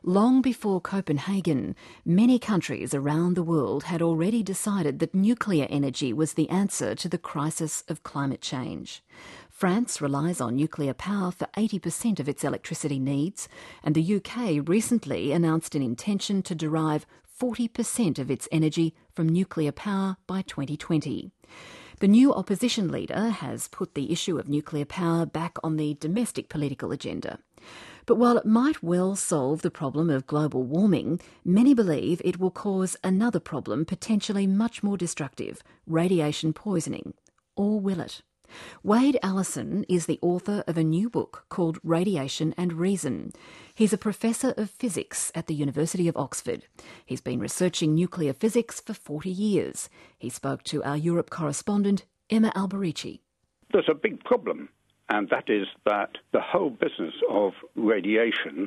Long before Copenhagen, many countries around the world had already decided that nuclear energy was the answer to the crisis of climate change. France relies on nuclear power for 80% of its electricity needs, and the UK recently announced an intention to derive 40% of its energy from nuclear power by 2020. The new opposition leader has put the issue of nuclear power back on the domestic political agenda. But while it might well solve the problem of global warming, many believe it will cause another problem potentially much more destructive, radiation poisoning. Or will it? Wade Allison is the author of a new book called Radiation and Reason. He's a professor of physics at the University of Oxford. He's been researching nuclear physics for 40 years. He spoke to our Europe correspondent, Emma Alberici. There's a big problem, and that is that the whole business of radiation,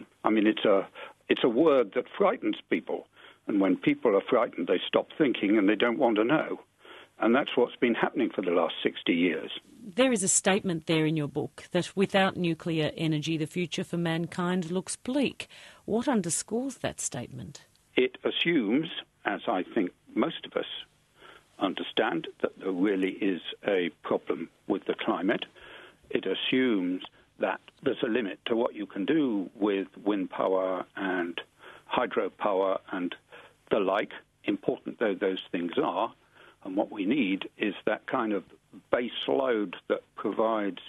it's a word that frightens people. And when people are frightened, they stop thinking and they don't want to know. And that's what's been happening for the last 60 years. There is a statement there in your book that without nuclear energy, the future for mankind looks bleak. What underscores that statement? It assumes, as I think most of us understand, that there really is a problem with the climate. It assumes that there's a limit to what you can do with wind power and hydropower and the like, important though those things are. And what we need is that kind of base load that provides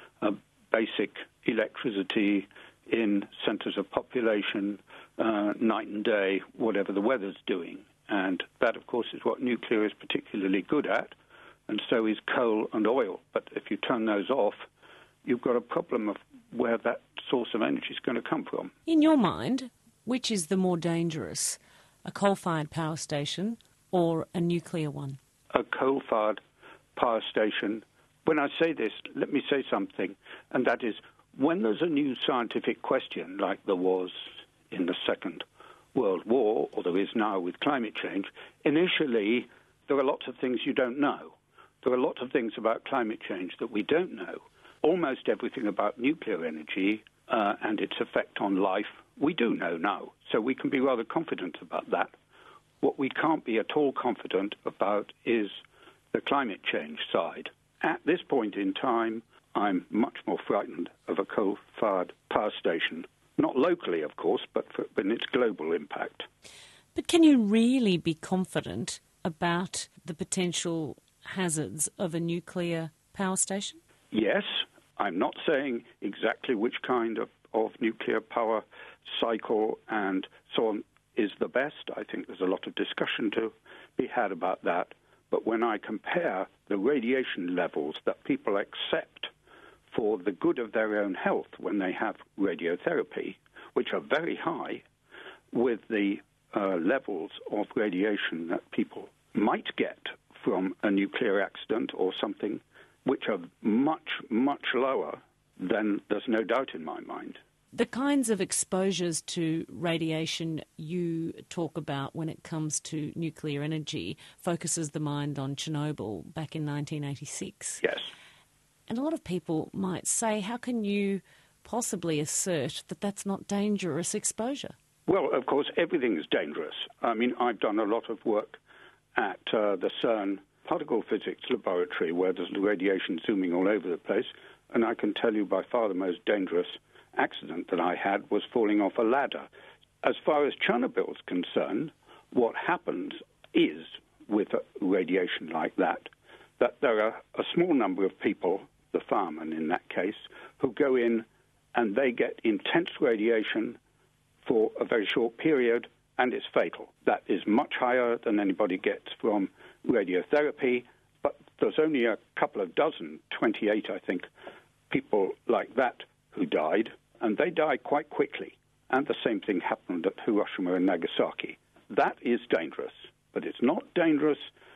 basic electricity in centres of population, night and day, whatever the weather's doing. And that, of course, is what nuclear is particularly good at, and so is coal and oil. But if you turn those off, you've got a problem of where that source of energy is going to come from. In your mind, which is the more dangerous, a coal-fired power station or a nuclear one? A coal-fired power station. When I say this, let me say something, and that is, when there's a new scientific question, like there was in the Second World War, or there is now with climate change, initially there are lots of things you don't know. There are lots of things about climate change that we don't know. Almost everything about nuclear energy and its effect on life, we do know now, so we can be rather confident about that. What we can't be at all confident about is the climate change side. At this point in time, I'm much more frightened of a coal-fired power station. Not locally, of course, but in its global impact. But can you really be confident about the potential hazards of a nuclear power station? Yes. I'm not saying exactly which kind of nuclear power cycle and so on is the best. I think there's a lot of discussion to be had about that. But when I compare the radiation levels that people accept for the good of their own health when they have radiotherapy, which are very high, with the levels of radiation that people might get from a nuclear accident or something, which are much, much lower, then there's no doubt in my mind. The kinds of exposures to radiation you talk about when it comes to nuclear energy focuses the mind on Chernobyl back in 1986. Yes. And a lot of people might say, how can you possibly assert that that's not dangerous exposure? Well, of course, everything is dangerous. I've done a lot of work at the CERN particle physics laboratory where there's radiation zooming all over the place, and I can tell you by far the most dangerous accident that I had was falling off a ladder. As far as Chernobyl is concerned, what happens is, with radiation like that there are a small number of people, the firemen in that case, who go in and they get intense radiation for a very short period, and it's fatal. That is much higher than anybody gets from radiotherapy, but there's only a couple of dozen, 28, I think, people like that who died, and they died quite quickly. And the same thing happened at Hiroshima and Nagasaki. That is dangerous, but it's not dangerous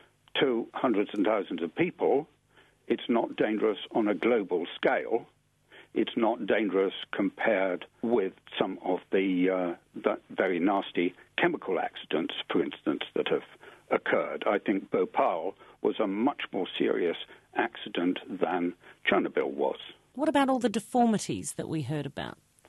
to hundreds and thousands of people. It's not dangerous on a global scale. It's not dangerous compared with some of the very nasty chemical accidents, for instance, that have occurred. I think Bhopal was a much more serious accident than Chernobyl was. What about all the deformities that we heard about?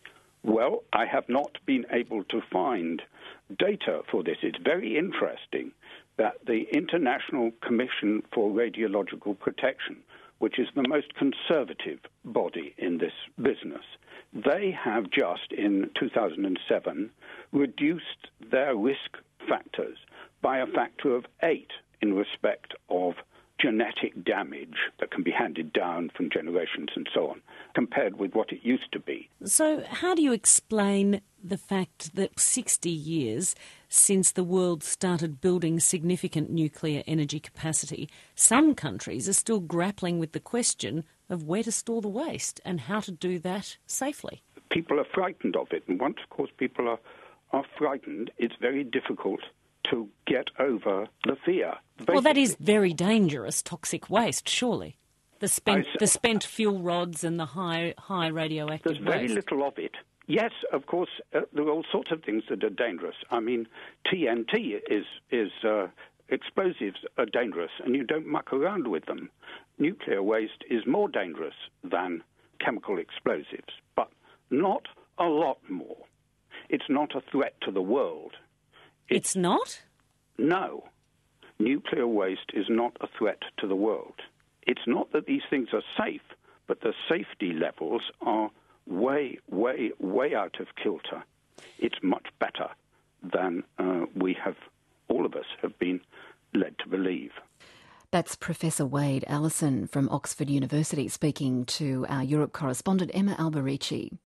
Well, I have not been able to find data for this. It's very interesting that the International Commission for Radiological Protection, which is the most conservative body in this business, they have just in 2007 reduced their risk factors by a factor of 8 in respect of genetic damage that can be handed down from generations and so on, compared with what it used to be. So how do you explain the fact that 60 years since the world started building significant nuclear energy capacity, some countries are still grappling with the question of where to store the waste and how to do that safely? People are frightened of it, and once, of course, people are frightened, it's very difficult to get over the fear. Basically, well, that is very dangerous, toxic waste, surely. The spent fuel rods and the high radioactive waste. There's very little of it. Yes, of course, there are all sorts of things that are dangerous. I mean, TNT is explosives are dangerous, and you don't muck around with them. Nuclear waste is more dangerous than chemical explosives, but not a lot more. It's not a threat to the world. It's not? No. Nuclear waste is not a threat to the world. It's not that these things are safe, but the safety levels are way, way, way out of kilter. It's much better than all of us have been led to believe. That's Professor Wade Allison from Oxford University speaking to our Europe correspondent Emma Alberici.